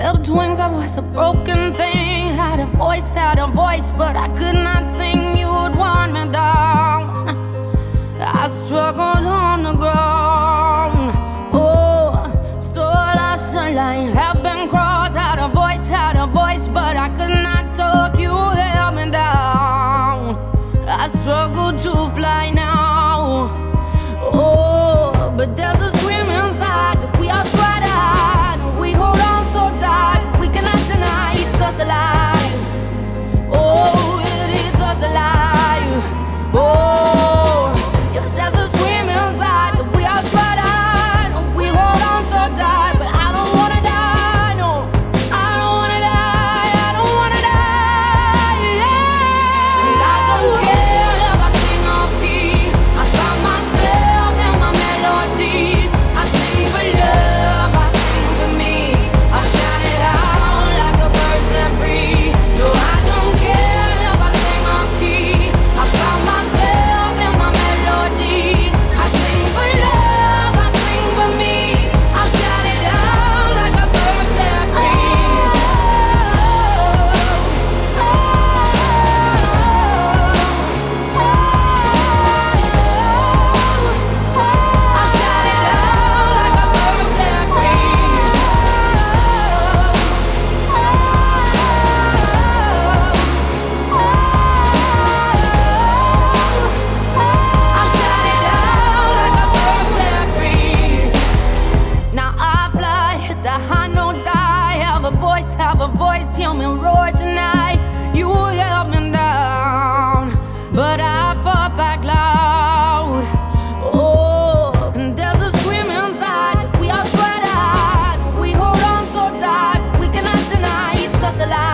Clipped wings, I was a broken thing. Had a voice, but I could not sing. You would want me down. I struggled on the ground. Oh, so lost the line, have been crossed. Had a voice, but I could not talk. You held me down. I struggle to fly now. Oh, but there's a scream inside that we are tried out. We hold on so tight, we cannot deny it's us alive. Oh, it is us alive. Oh, yes, there's a scream inside that we are tried out. We hold on so tight, but I don't wanna die. No, I don't wanna die. I don't wanna die. Yeah. And I don't care if I sing off key. I find myself in my melodies. I sing for love, I sing for me. I shout it out like a bird set free. No, I don't care if I sing off key. I find myself in my melodies. I sing for love, I sing for me. I shout it out like a bird set free. I shout it out like a bird set free. I shout it out like a bird set free. Now I fly, hit the high notes. I have a voice, hear me roar tonight. You held me down, but I fought back loud. Oh, and there's a scream inside that we are tried out. We hold on so tight, we cannot deny it's us alive.